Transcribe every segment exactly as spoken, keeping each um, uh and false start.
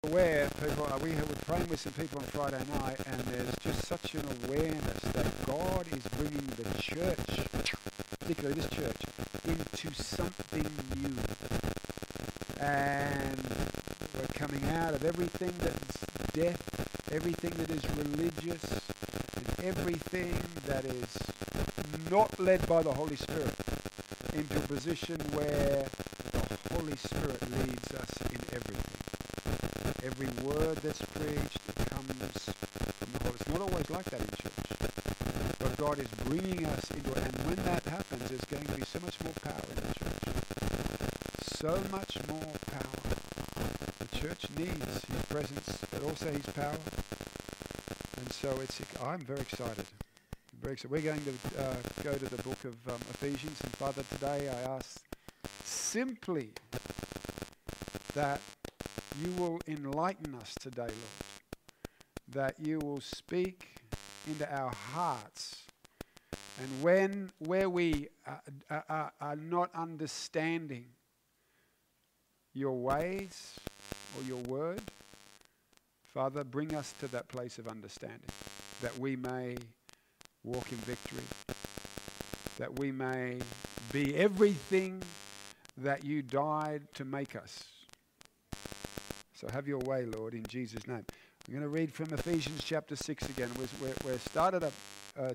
aware, people, uh, we were praying with some people on Friday night, and there's just such an awareness that God is bringing the church, particularly this church, into something new. And we're coming out of everything that's death, everything that is religious, and everything that is not led by the Holy Spirit, into a position where the Holy Spirit leads us in everything. Every word that's preached comes from the Holy Spirit. It's not always like that in church. But God is bringing us into it. And when that happens, there's going to be so much more power in the church. So much more power. The church needs His presence, but also His power. And so it's. I'm very excited. Very excited. We're going to uh, go to the book of um, Ephesians. And Father, today I ask simply that you will enlighten us today, Lord. That you will speak into our hearts. And when where we are, are, are not understanding your ways or your word, Father, bring us to that place of understanding, that we may walk in victory, that we may be everything that you died to make us. So have your way, Lord, in Jesus' name. I'm going to read from Ephesians chapter six again. We we started a, a,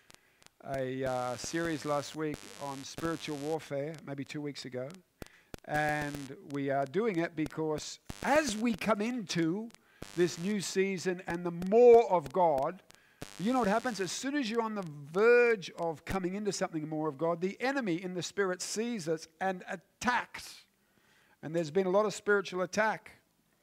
a uh, series last week on spiritual warfare, maybe two weeks ago. And we are doing it because as we come into this new season and the more of God, you know what happens? As soon as you're on the verge of coming into something more of God, the enemy in the spirit sees us and attacks. And there's been a lot of spiritual attack.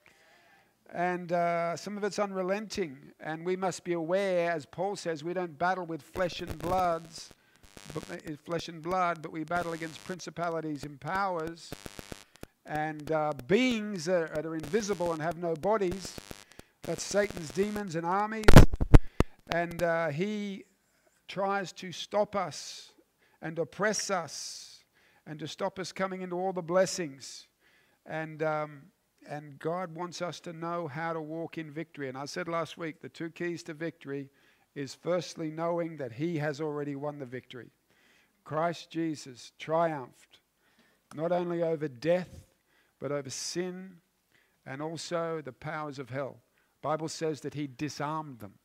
And uh, some of it's unrelenting. And we must be aware, as Paul says, we don't battle with flesh and bloods, but, uh, flesh and blood, but we battle against principalities and powers and uh, beings that are, that are invisible and have no bodies. That's Satan's demons and armies. And uh, he tries to stop us and oppress us and to stop us coming into all the blessings. And um, and God wants us to know how to walk in victory. And I said last week, the two keys to victory is firstly knowing that He has already won the victory. Christ Jesus triumphed not only over death, but over sin and also the powers of hell. The Bible says that He disarmed them.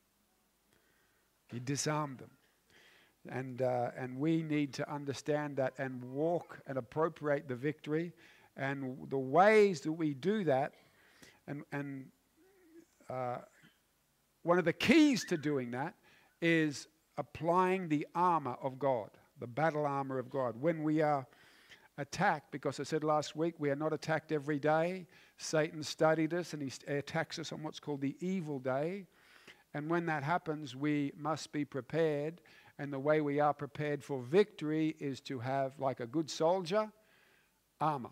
He disarmed them. And, uh, and we need to understand that and walk and appropriate the victory. And the ways that we do that, and, and uh, one of the keys to doing that is applying the armor of God, the battle armor of God. When we are attacked, because I said last week, we are not attacked every day. Satan studied us and he attacks us on what's called the evil day. And when that happens, we must be prepared. And the way we are prepared for victory is to have, like a good soldier, armor.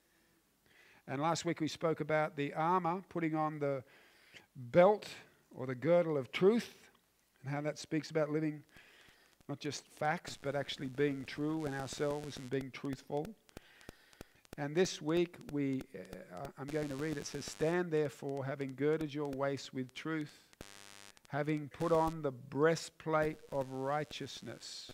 And last week we spoke about the armor, putting on the belt or the girdle of truth, and how that speaks about living not just facts, but actually being true in ourselves and being truthful. And this week we, uh, I'm going to read, it says, "Stand therefore, having girded your waist with truth, having put on the breastplate of righteousness."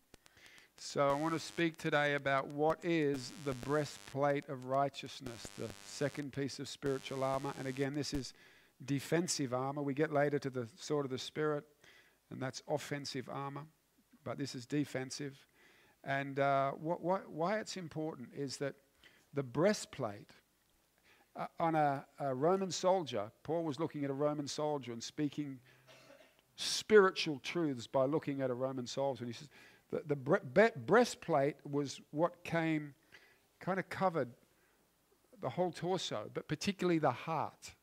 So I want to speak today about what is the breastplate of righteousness, the second piece of spiritual armor. And again, this is defensive armor. We get later to the sword of the Spirit, and that's offensive armor. But this is defensive. And uh, what, what, why it's important is that the breastplate, uh, on a, a Roman soldier, Paul was looking at a Roman soldier and speaking spiritual truths by looking at a Roman soldier. And he says, The, the bre- breastplate was what came, kind of covered the whole torso, but particularly the heart.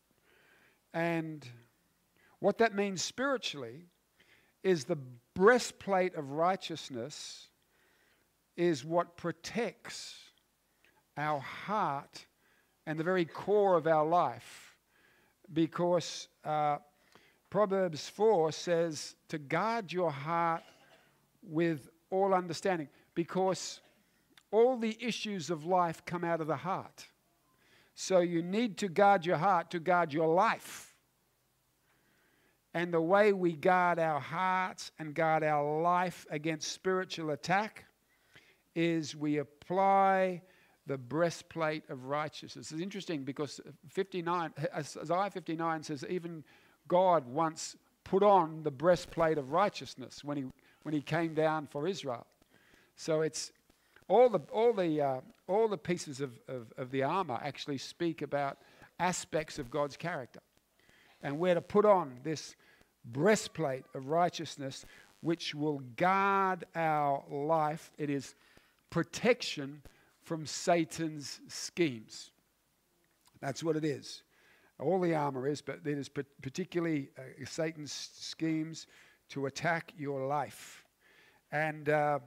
And what that means spiritually is the breastplate of righteousness is what protects our heart and the very core of our life. Because uh, Proverbs four says to guard your heart with all understanding, because all the issues of life come out of the heart. So you need to guard your heart to guard your life. And the way we guard our hearts and guard our life against spiritual attack is we apply the breastplate of righteousness. It's interesting because fifty-nine, Isaiah fifty-nine says even God once put on the breastplate of righteousness when he when he came down for Israel. So it's all the all the uh, all the pieces of, of, of the armor actually speak about aspects of God's character. And we're to put on this breastplate of righteousness which will guard our life. It is protection from Satan's schemes. That's what it is. All the armor is, but it is particularly uh, Satan's schemes to attack your life. And uh,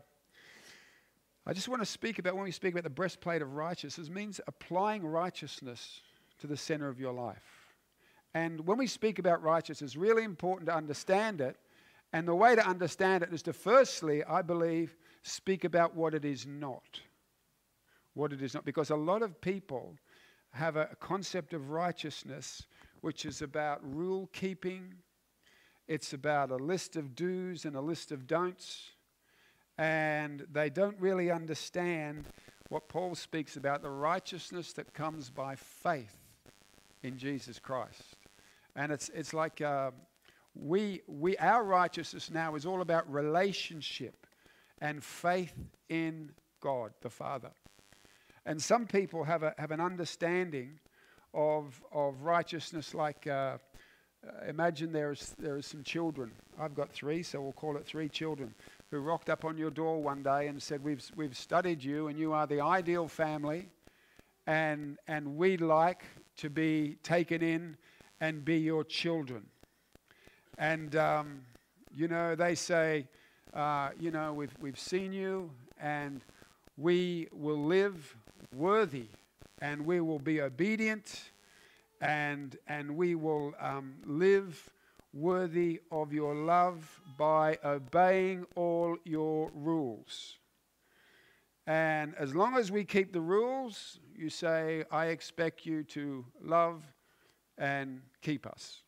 I just want to speak about, when we speak about the breastplate of righteousness, it means applying righteousness to the center of your life. And when we speak about righteousness, it's really important to understand it. And the way to understand it is to firstly, I believe, speak about what it is not. What it is not. Because a lot of people have a concept of righteousness which is about rule keeping. It's about a list of do's and a list of don'ts. And they don't really understand what Paul speaks about, the righteousness that comes by faith in Jesus Christ. And it's it's like uh, we we our righteousness now is all about relationship and faith in God the Father. And some people have a have an understanding of of righteousness like uh, imagine there's there are some children. I've got three, so we'll call it three children who rocked up on your door one day and said, "We've we've studied you, and you are the ideal family, and and we'd like to be taken in and be your children." And um, you know, they say, uh, you know, we've we've seen you, and we will live worthy, and we will be obedient, and and we will um, live worthy of your love by obeying all your rules. And as long as we keep the rules, you say, I expect you to love and keep us.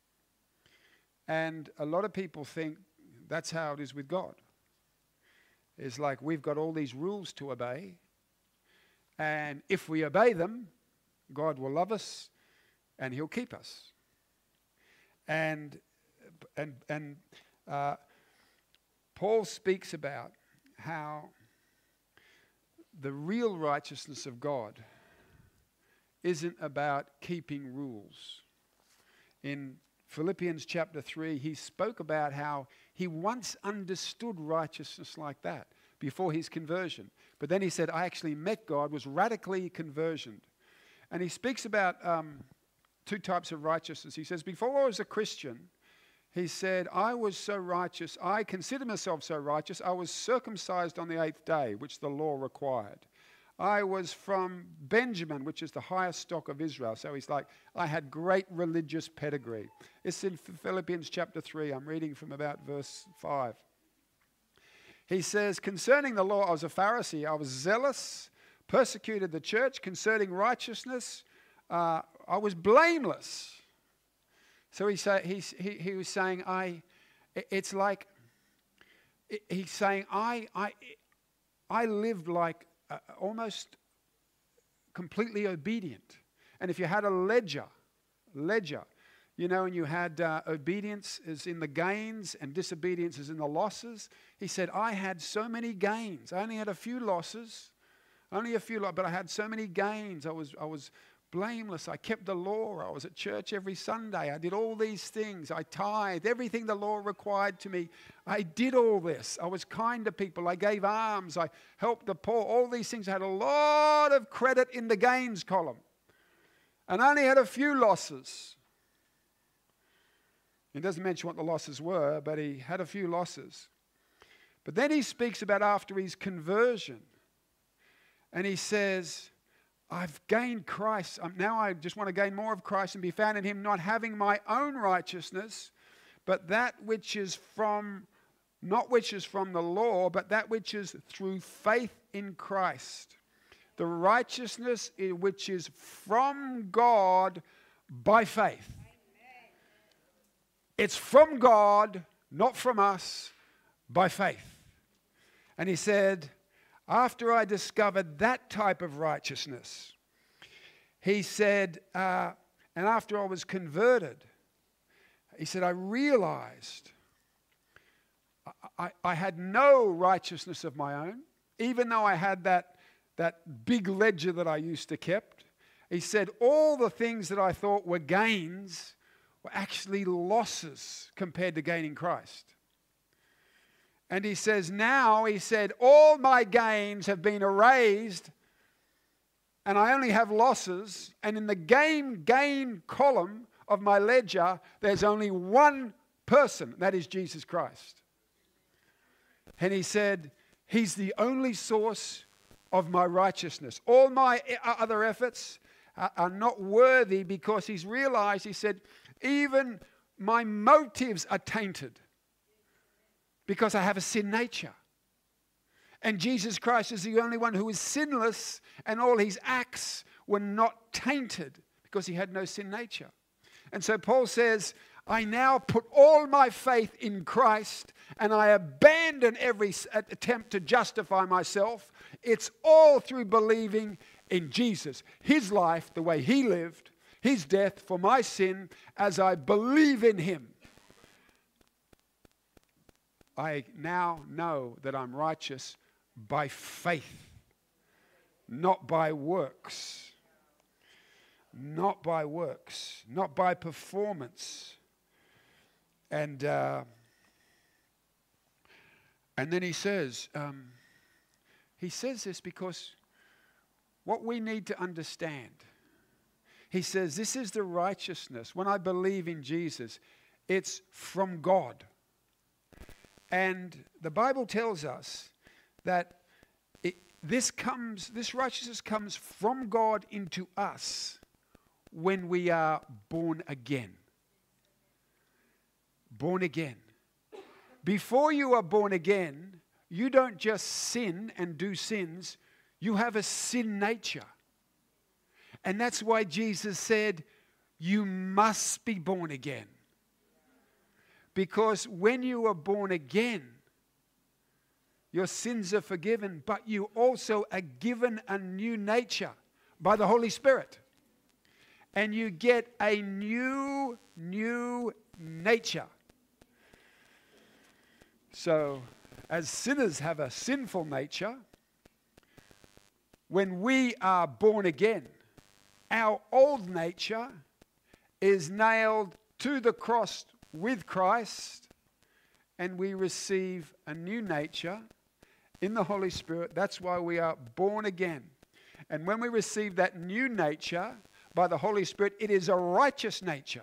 And a lot of people think that's how it is with God. It's like we've got all these rules to obey, and if we obey them, God will love us and he'll keep us. And and and uh, Paul speaks about how the real righteousness of God isn't about keeping rules. In Philippians chapter three, he spoke about how he once understood righteousness like that before his conversion. But then he said, I actually met God, was radically conversioned. And he speaks about um, two types of righteousness. He says, before I was a Christian, he said, I was so righteous, I considered myself so righteous, I was circumcised on the eighth day, which the law required. I was from Benjamin, which is the highest stock of Israel. So he's like, I had great religious pedigree. It's in Philippians chapter three. I'm reading from about verse five. He says, concerning the law, I was a Pharisee. I was zealous, persecuted the church. Concerning righteousness, uh, I was blameless. So he, say, he, he, he was saying, I, it's like, he's saying, I, I, I lived like uh, almost completely obedient. And if you had a ledger, ledger, you know, and you had uh, obedience is in the gains and disobedience is in the losses. He said, I had so many gains. I only had a few losses, only a few, but I had so many gains. I was, I was blameless. I kept the law. I was at church every Sunday. I did all these things. I tithed everything the law required to me. I did all this. I was kind to people. I gave alms. I helped the poor. All these things. I had a lot of credit in the gains column and only had a few losses. He doesn't mention what the losses were, but he had a few losses. But then he speaks about after his conversion. And he says, I've gained Christ. Um, now I just want to gain more of Christ and be found in him, not having my own righteousness, but that which is from, not which is from the law, but that which is through faith in Christ. the righteousness which is from God by faith. It's from God, not from us, by faith. And he said, after I discovered that type of righteousness, he said, uh, and after I was converted, he said, I realized I, I, I had no righteousness of my own, even though I had that, that big ledger that I used to keep. He said, all the things that I thought were gains were actually losses compared to gaining Christ. And he says, now, he said, all my gains have been erased and I only have losses. And in the gain, gain column of my ledger, there's only one person, that is Jesus Christ. And he said, he's the only source of my righteousness. All my other efforts are, are not worthy, because he's realized, he said, even my motives are tainted because I have a sin nature. And Jesus Christ is the only one who is sinless, and all his acts were not tainted because he had no sin nature. And so Paul says, I now put all my faith in Christ, and I abandon every attempt to justify myself. It's all through believing in Jesus, his life, the way he lived, his death for my sin. As I believe in him, I now know that I'm righteous by faith, not by works. Not by works, not by performance. And uh, and then he says, um, he says this because what we need to understand, he says, this is the righteousness. When I believe in Jesus, it's from God. And the Bible tells us that it, this comes, this righteousness comes from God into us when we are born again. Born again. Before you are born again, you don't just sin and do sins. You have a sin nature. And that's why Jesus said, you must be born again. Because when you are born again, your sins are forgiven, but you also are given a new nature by the Holy Spirit. And you get a new, new nature. So, as sinners have a sinful nature, when we are born again, our old nature is nailed to the cross with Christ, and we receive a new nature in the Holy Spirit. That's why we are born again. And when we receive that new nature by the Holy Spirit, it is a righteous nature.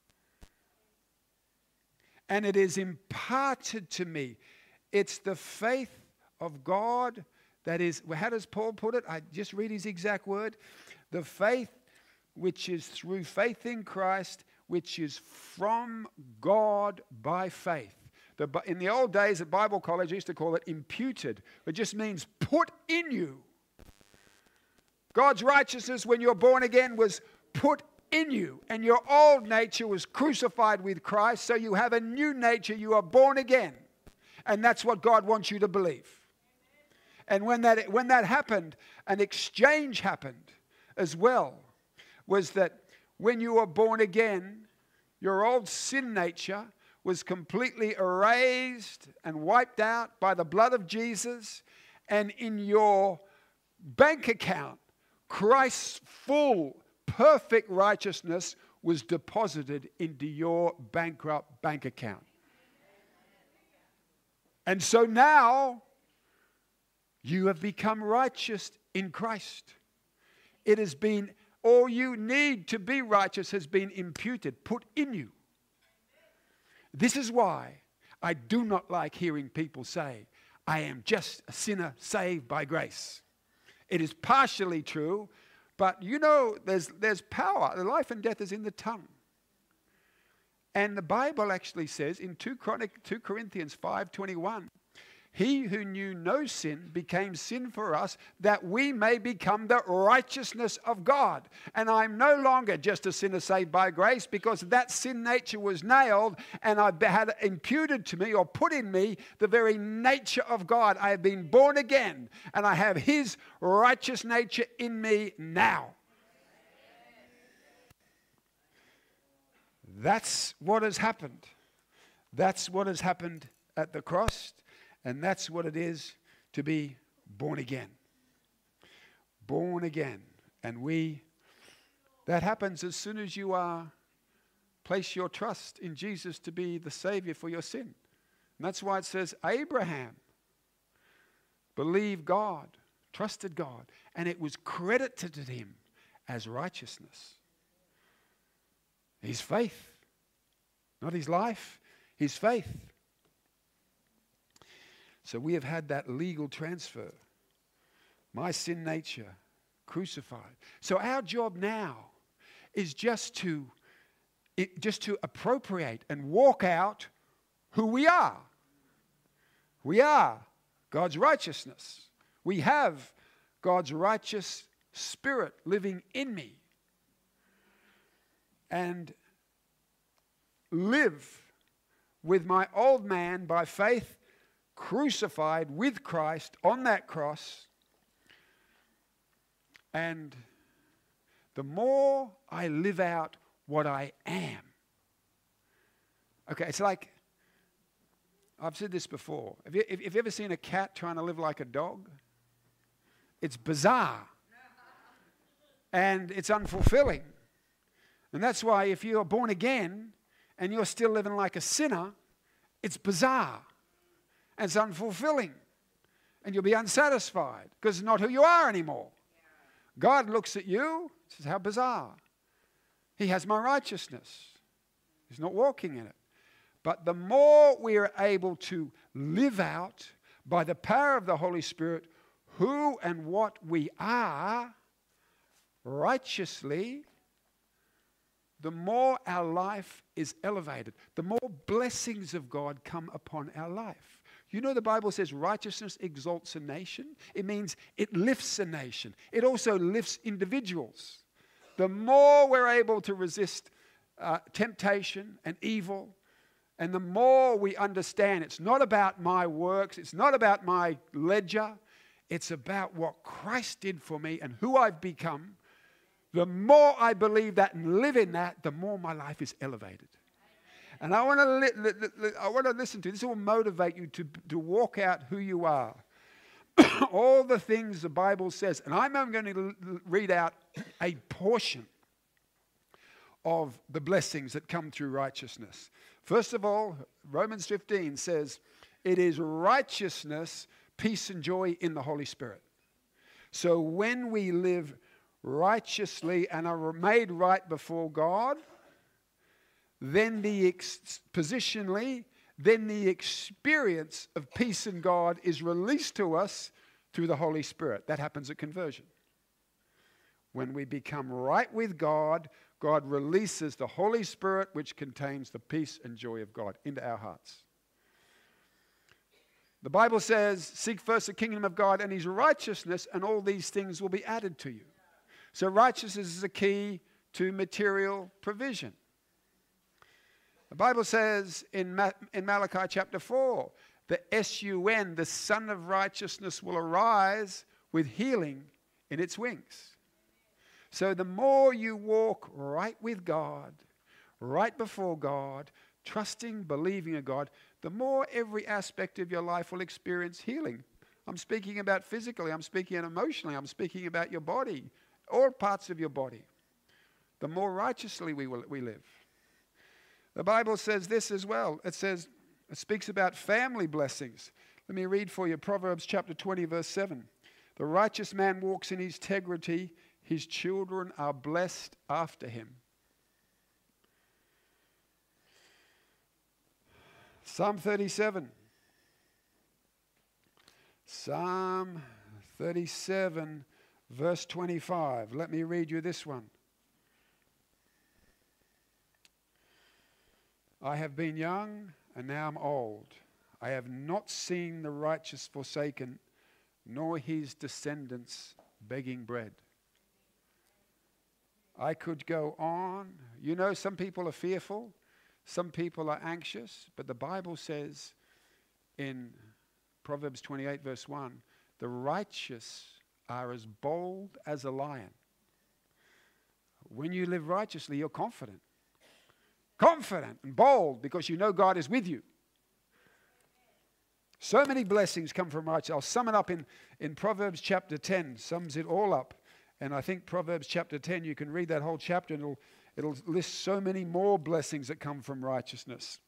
And it is imparted to me. It's the faith of God that is, how does Paul put it? I just read his exact word. The faith which is through faith in Christ, which is from God by faith. The, in the old days at Bible college, I used to call it imputed. It just means put in you. God's righteousness when you're born again was put in you. And your old nature was crucified with Christ. So you have a new nature. You are born again. And that's what God wants you to believe. And when that, when that happened, an exchange happened as well. Was that when you were born again, your old sin nature was completely erased and wiped out by the blood of Jesus. And in your bank account, Christ's full, perfect righteousness was deposited into your bankrupt bank account. And so now you have become righteous in Christ. It has been, all you need to be righteous has been imputed, put in you. This is why I do not like hearing people say, I am just a sinner saved by grace. It is partially true, but you know there's, there's power. The life and death is in the tongue. And the Bible actually says in two Corinthians five twenty-one, He who knew no sin became sin for us, that we may become the righteousness of God. And I'm no longer just a sinner saved by grace, because that sin nature was nailed, and I had imputed to me or put in me the very nature of God. I have been born again, and I have His righteous nature in me now. That's what has happened. That's what has happened at the cross, and that's what it is to be born again. Born again. And we, that happens as soon as you are, place your trust in Jesus to be the Savior for your sin. And that's why it says Abraham believed God, trusted God, and it was credited to him as righteousness. His faith, not his life, his faith. So we have had that legal transfer. My sin nature crucified. So our job now is just to, it, just to appropriate and walk out who we are. We are God's righteousness. We have God's righteous Spirit living in me. And live with my old man by faith crucified with Christ on that cross. And the more I live out what I am. Okay, it's like, I've said this before. Have you, have you ever seen a cat trying to live like a dog? It's bizarre. And it's unfulfilling. And that's why if you're born again and you're still living like a sinner, it's bizarre. And it's unfulfilling. And you'll be unsatisfied because it's not who you are anymore. God looks at you and says, how bizarre. He has my righteousness. He's not walking in it. But the more we are able to live out by the power of the Holy Spirit who and what we are righteously, the more our life is elevated, the more blessings of God come upon our life. You know the Bible says righteousness exalts a nation. It means it lifts a nation. It also lifts individuals. The more we're able to resist uh, temptation and evil, and the more we understand it's not about my works, it's not about my ledger, it's about what Christ did for me and who I've become. The more I believe that and live in that, the more my life is elevated. And I want to li- li- li- I want to listen to this. Will motivate you to, to walk out who you are. All the things the Bible says. And I'm going to l- read out a portion of the blessings that come through righteousness. First of all, Romans fifteen says, it is righteousness, peace and joy in the Holy Spirit. So when we live righteously and are made right before God, then the ex- positionally, then the experience of peace in God is released to us through the Holy Spirit. That happens at conversion. When we become right with God, God releases the Holy Spirit, which contains the peace and joy of God, into our hearts. The Bible says, seek first the kingdom of God and His righteousness, and all these things will be added to you. So righteousness is a key to material provision. The Bible says in, Ma- in Malachi chapter four, the S U N, the Son of Righteousness, will arise with healing in its wings. So the more you walk right with God, right before God, trusting, believing in God, the more every aspect of your life will experience healing. I'm speaking about physically, I'm speaking emotionally, I'm speaking about your body, all parts of your body. The more righteously we will, we live. The Bible says this as well. It says, it speaks about family blessings. Let me read for you Proverbs chapter twenty, verse seven. The righteous man walks in his integrity. His children are blessed after him. Psalm thirty-seven. Psalm thirty-seven, verse twenty-five. Let me read you this one. I have been young, and now I'm old. I have not seen the righteous forsaken, nor his descendants begging bread. I could go on. You know, some people are fearful, some people are anxious, but the Bible says in Proverbs twenty-eight verse one, the righteous are as bold as a lion. When you live righteously, you're confident. Confident and bold because you know God is with you. So many blessings come from righteousness. I'll sum it up in, in Proverbs chapter ten, sums it all up. And I think Proverbs chapter ten, you can read that whole chapter and it'll, it'll list so many more blessings that come from righteousness.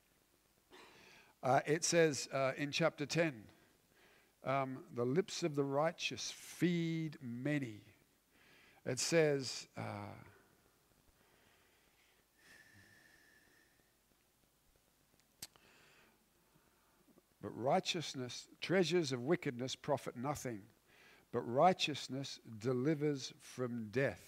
Uh, it says uh, in chapter ten, um, the lips of the righteous feed many. It says, uh, but righteousness, treasures of wickedness profit nothing, but righteousness delivers from death.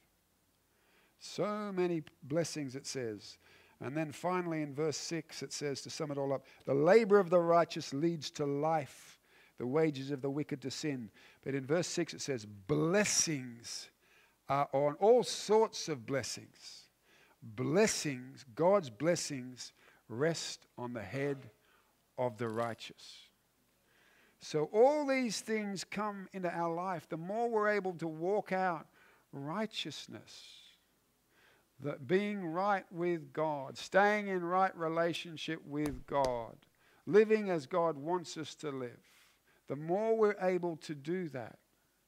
So many blessings it says. And then finally in verse six it says, to sum it all up, the labor of the righteous leads to life, the wages of the wicked to sin. But in verse six it says, blessings are on all sorts of blessings. Blessings, God's blessings rest on the head of the righteous. So all these things come into our life. The more we're able to walk out righteousness, that being right with God, staying in right relationship with God, living as God wants us to live, the more we're able to do that,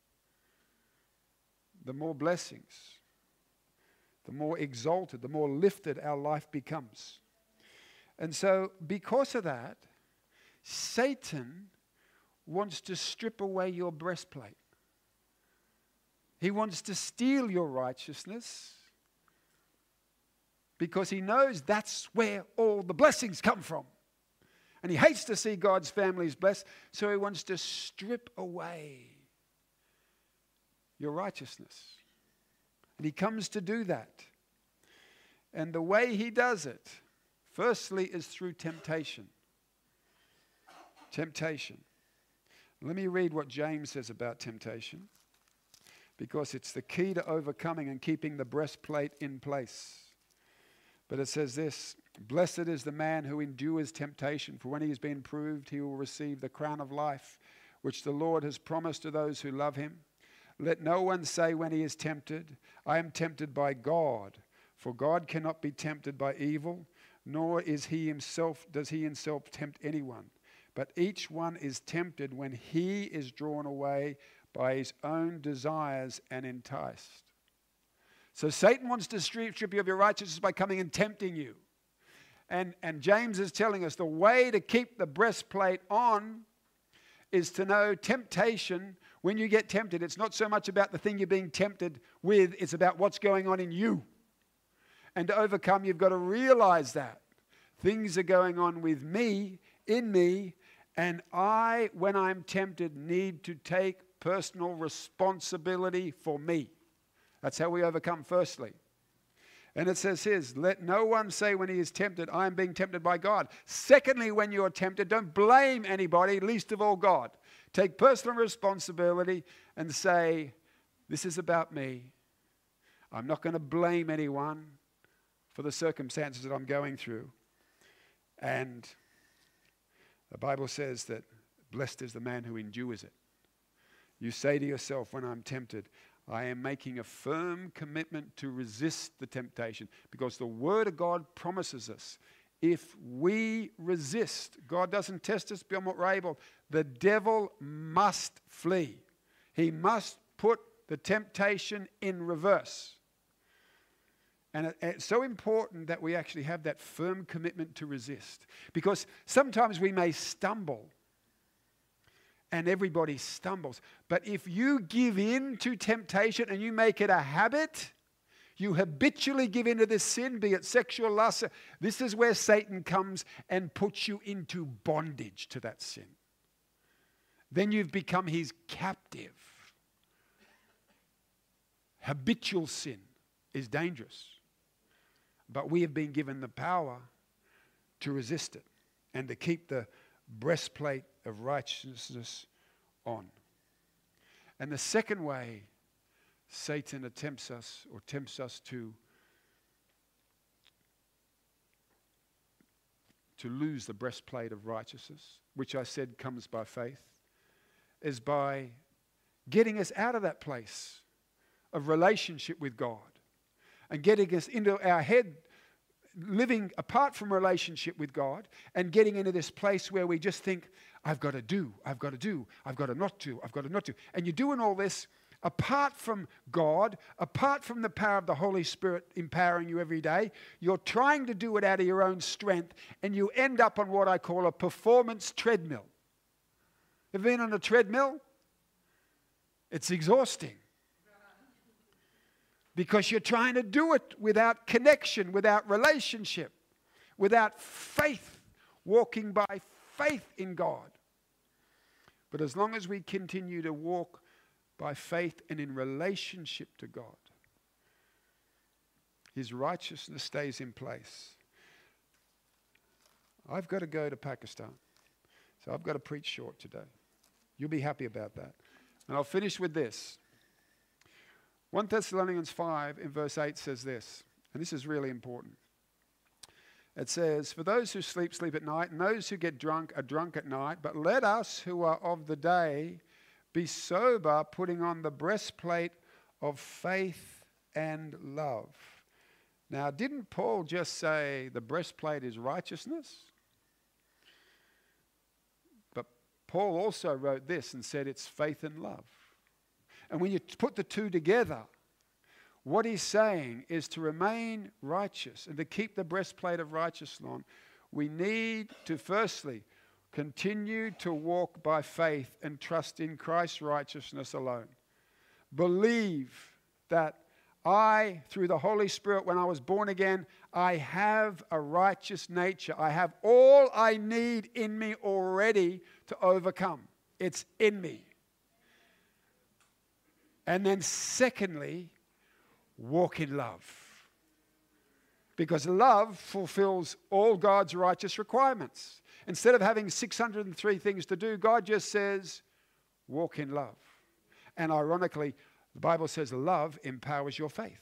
the more blessings, the more exalted, the more lifted our life becomes. And so because of that, Satan wants to strip away your breastplate. He wants to steal your righteousness because he knows that's where all the blessings come from. And he hates to see God's families blessed, so he wants to strip away your righteousness. And he comes to do that. And the way he does it, firstly, is through temptation. Temptation. Let me read what James says about temptation, because it's the key to overcoming and keeping the breastplate in place. But it says this, blessed is the man who endures temptation, for when he has been proved, he will receive the crown of life, which the Lord has promised to those who love him. Let no one say when he is tempted, I am tempted by God, for God cannot be tempted by evil, nor is he himself, does he himself tempt anyone. But each one is tempted when he is drawn away by his own desires and enticed. So Satan wants to strip you of your righteousness by coming and tempting you. And, and James is telling us the way to keep the breastplate on is to know temptation. When you get tempted, it's not so much about the thing you're being tempted with, it's about what's going on in you. And to overcome, you've got to realize that. Things are going on with me, in me, and I, when I'm tempted, need to take personal responsibility for me. That's how we overcome, firstly. And it says here, let no one say when he is tempted, I am being tempted by God. Secondly, when you're tempted, don't blame anybody, least of all God. Take personal responsibility and say, this is about me. I'm not going to blame anyone for the circumstances that I'm going through. And the Bible says that blessed is the man who endures it. You say to yourself, when I'm tempted, I am making a firm commitment to resist the temptation, because the Word of God promises us, if we resist, God doesn't test us beyond what we're able, the devil must flee. He must put the temptation in reverse. And it, it's so important that we actually have that firm commitment to resist, because sometimes we may stumble. And everybody stumbles. But if you give in to temptation and you make it a habit, you habitually give into this sin, be it sexual lust, this is where Satan comes and puts you into bondage to that sin. Then you've become his captive. Habitual sin is dangerous. But we have been given the power to resist it and to keep the breastplate of righteousness on. And the second way Satan attempts us or tempts us to to lose the breastplate of righteousness, which I said comes by faith, is by getting us out of that place of relationship with God and getting us into our head, living apart from relationship with God and getting into this place where we just think, I've got to do, I've got to do, I've got to not do, I've got to not do. And you're doing all this apart from God, apart from the power of the Holy Spirit empowering you every day. You're trying to do it out of your own strength, and you end up on what I call a performance treadmill. Have you been on a treadmill? It's exhausting. Because you're trying to do it without connection, without relationship, without faith, walking by faith in God. But as long as we continue to walk by faith and in relationship to God, His righteousness stays in place. I've got to go to Pakistan, so I've got to preach short today. You'll be happy about that. And I'll finish with this. First Thessalonians five in verse eight says this, and this is really important. It says, for those who sleep, sleep at night, and those who get drunk are drunk at night. But let us who are of the day be sober, putting on the breastplate of faith and love. Now, didn't Paul just say the breastplate is righteousness? But Paul also wrote this and said it's faith and love. And when you put the two together, what he's saying is to remain righteous and to keep the breastplate of righteousness on, we need to firstly continue to walk by faith and trust in Christ's righteousness alone. Believe that I, through the Holy Spirit, when I was born again, I have a righteous nature. I have all I need in me already to overcome. It's in me. And then secondly, walk in love. Because love fulfills all God's righteous requirements. Instead of having six hundred three things to do, God just says, walk in love. And ironically, the Bible says love empowers your faith.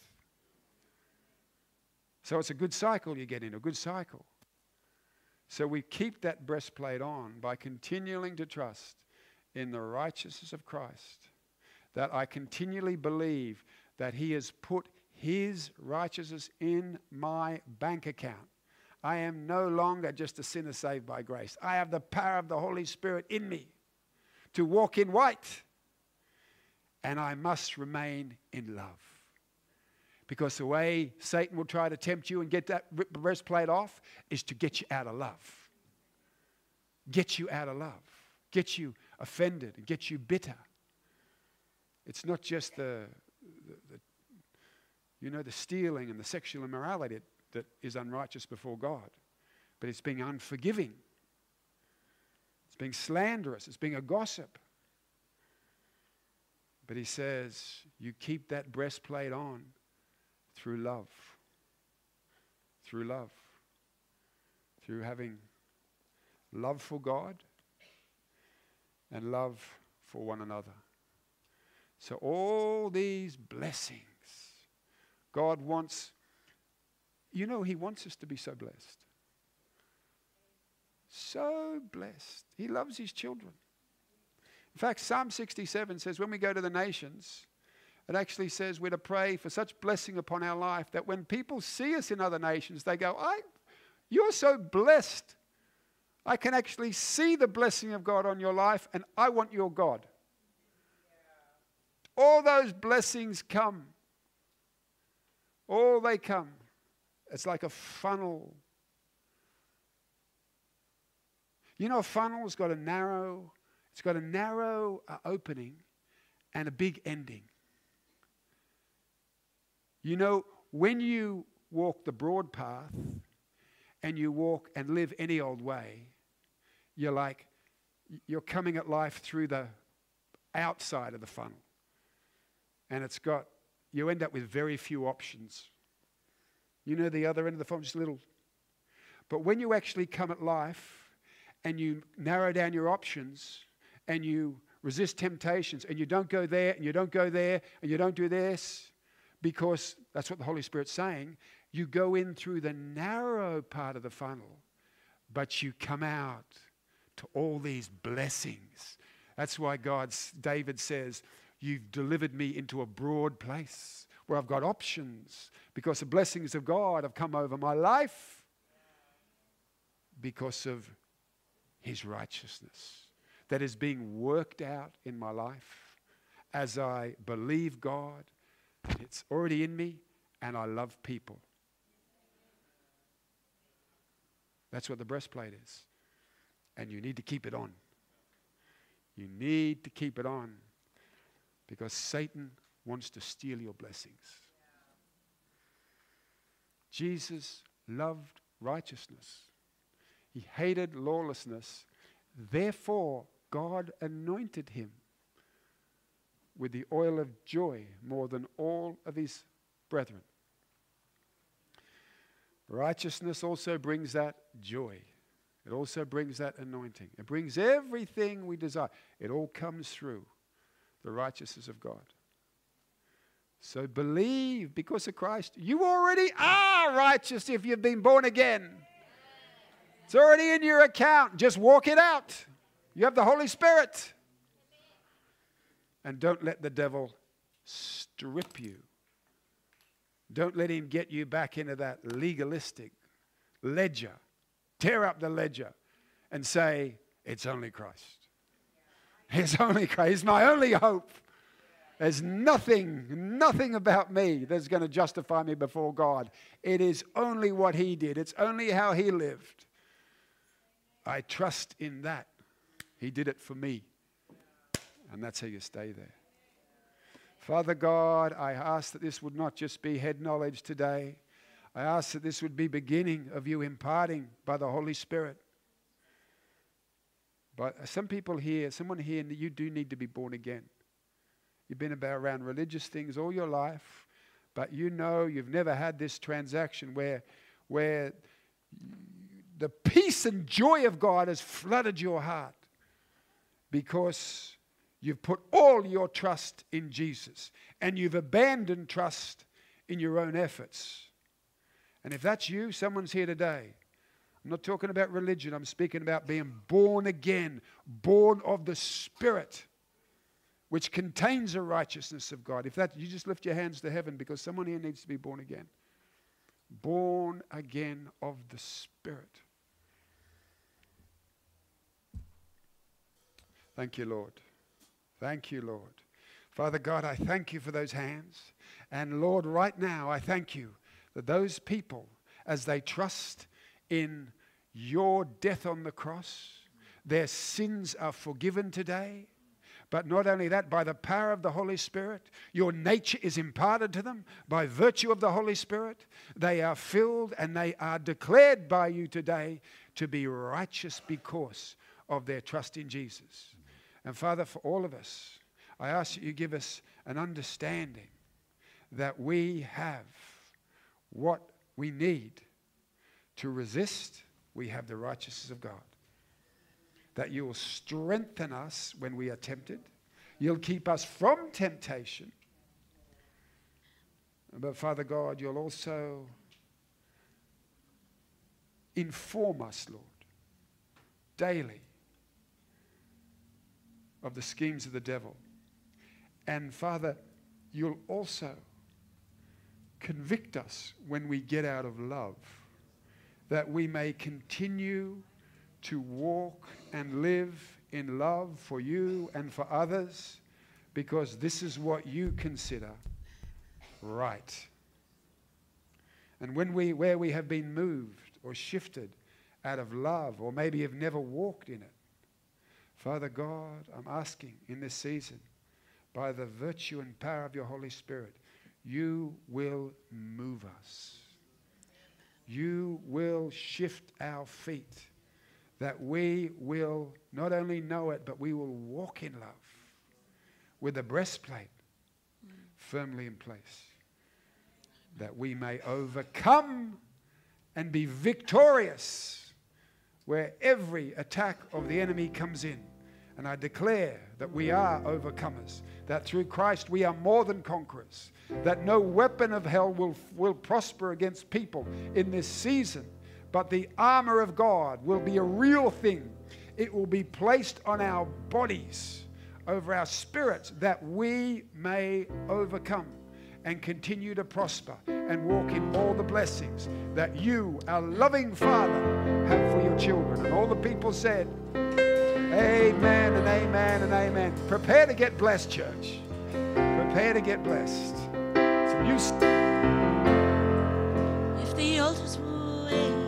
So it's a good cycle you get in, a good cycle. So we keep that breastplate on by continuing to trust in the righteousness of Christ. That I continually believe that He has put His righteousness in my bank account. I am no longer just a sinner saved by grace. I have the power of the Holy Spirit in me to walk in white. And I must remain in love. Because the way Satan will try to tempt you and get that breastplate off is to get you out of love. Get you out of love. Get you offended and get you bitter. It's not just the, the, the you know, the stealing and the sexual immorality that, that is unrighteous before God. But it's being unforgiving. It's being slanderous. It's being a gossip. But he says, you keep that breastplate on through love. Through love. Through having love for God and love for one another. So all these blessings, God wants, you know, He wants us to be so blessed. So blessed. He loves His children. In fact, Psalm sixty-seven says when we go to the nations, it actually says we're to pray for such blessing upon our life that when people see us in other nations, they go, I, you're so blessed. I can actually see the blessing of God on your life, and I want your God. All those blessings come. All they come. It's like a funnel. You know, a funnel's got a narrow, it's got a narrow uh, opening and a big ending. You know, when you walk the broad path and you walk and live any old way, you're like, you're coming at life through the outside of the funnel. And it's got, you end up with very few options. You know the other end of the funnel, just a little. But when you actually come at life and you narrow down your options and you resist temptations and you don't go there and you don't go there and you don't do this, because that's what the Holy Spirit's saying. You go in through the narrow part of the funnel, but you come out to all these blessings. That's why God's, David says, you've delivered me into a broad place where I've got options because the blessings of God have come over my life because of his righteousness that is being worked out in my life as I believe God. It's already in me and I love people. That's what the breastplate is. And you need to keep it on. You need to keep it on because Satan wants to steal your blessings. Jesus loved righteousness. He hated lawlessness. Therefore, God anointed him with the oil of joy more than all of his brethren. Righteousness also brings that joy. It also brings that anointing. It brings everything we desire. It all comes through the righteousness of God. So believe because of Christ. You already are righteous if you've been born again. It's already in your account. Just walk it out. You have the Holy Spirit. And don't let the devil strip you. Don't let him get you back into that legalistic ledger. Tear up the ledger and say, it's only Christ. It's only Christ. It's my only hope. There's nothing, nothing about me that's going to justify me before God. It is only what he did. It's only how he lived. I trust in that. He did it for me. And that's how you stay there. Father God, I ask that this would not just be head knowledge today. I ask that this would be beginning of you imparting by the Holy Spirit. But some people here, someone here, you do need to be born again. You've been about around religious things all your life, but you know you've never had this transaction where, where the peace and joy of God has flooded your heart because you've put all your trust in Jesus and you've abandoned trust in your own efforts. And if that's you, someone's here today. I'm not talking about religion. I'm speaking about being born again, born of the Spirit, which contains the righteousness of God. If that, you just lift your hands to heaven because someone here needs to be born again. Born again of the Spirit. Thank you, Lord. Thank you, Lord. Father God, I thank you for those hands. And Lord, right now, I thank you that those people, as they trust in your death on the cross, their sins are forgiven today. But not only that, by the power of the Holy Spirit, your nature is imparted to them by virtue of the Holy Spirit. They are filled and they are declared by you today to be righteous because of their trust in Jesus. And Father, for all of us, I ask that you give us an understanding that we have what we need to resist. We have the righteousness of God. That you will strengthen us when we are tempted. You'll keep us from temptation. But Father God, you'll also inform us, Lord, daily of the schemes of the devil. And Father, you'll also convict us when we get out of love, that we may continue to walk and live in love for you and for others, because this is what you consider right. And when we, where we have been moved or shifted out of love, or maybe have never walked in it, Father God, I'm asking in this season, by the virtue and power of your Holy Spirit, you will move us. You will shift our feet, that we will not only know it, but we will walk in love with the breastplate mm. firmly in place, that we may overcome and be victorious where every attack of the enemy comes in. And I declare that we are overcomers, that through Christ we are more than conquerors, that no weapon of hell will, will prosper against people in this season, but the armor of God will be a real thing. It will be placed on our bodies, over our spirits, that we may overcome and continue to prosper and walk in all the blessings that you, our loving Father, have for your children. And all the people said, amen and amen and amen. Prepare to get blessed, church. Prepare to get blessed. So you... If the altars were